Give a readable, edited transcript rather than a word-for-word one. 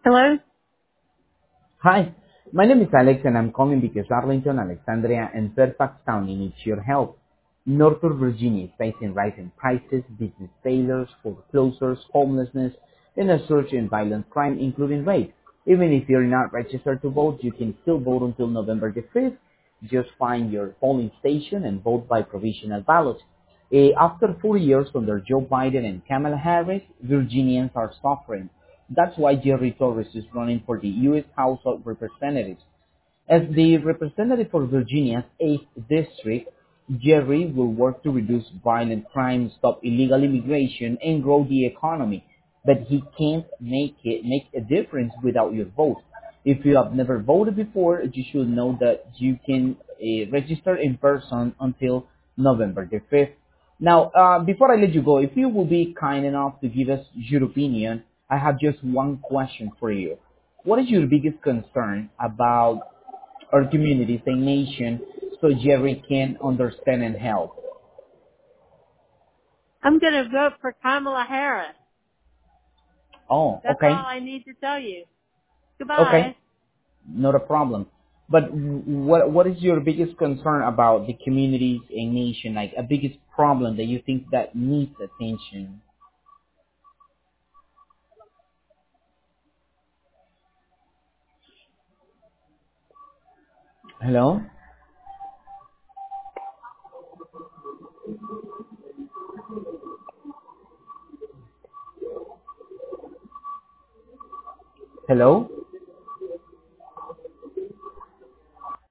Hello? Hi, my name is Alex and I'm calling because Arlington, Alexandria, and Fairfax County needs your help. Northern Virginia is facing rising prices, business failures, foreclosures, homelessness, and a surge in violent crime, including rape. Even if you're not registered to vote, you can still vote until November the 5th. Just find your polling station and vote by provisional ballot. After 4 years under Joe Biden and Kamala Harris, Virginians are suffering. That's why Jerry Torres is running for the U.S. House of Representatives. As the representative for Virginia's 8th district, Jerry will work to reduce violent crime, stop illegal immigration, and grow the economy. But he can't make a difference without your vote. If you have never voted before, you should know that you can register in person until November the 5th. Now, before I let you go, if you will be kind enough to give us your opinion, I have just one question for you. What is your biggest concern about our communities, a nation, so Jerry can understand and help? I'm going to vote for Kamala Harris. Oh, That's all okay, I need to tell you. okay, Goodbye. not a problem. But what is your biggest concern about the communities, a nation, like a biggest problem that you think that needs attention? Hello, hello.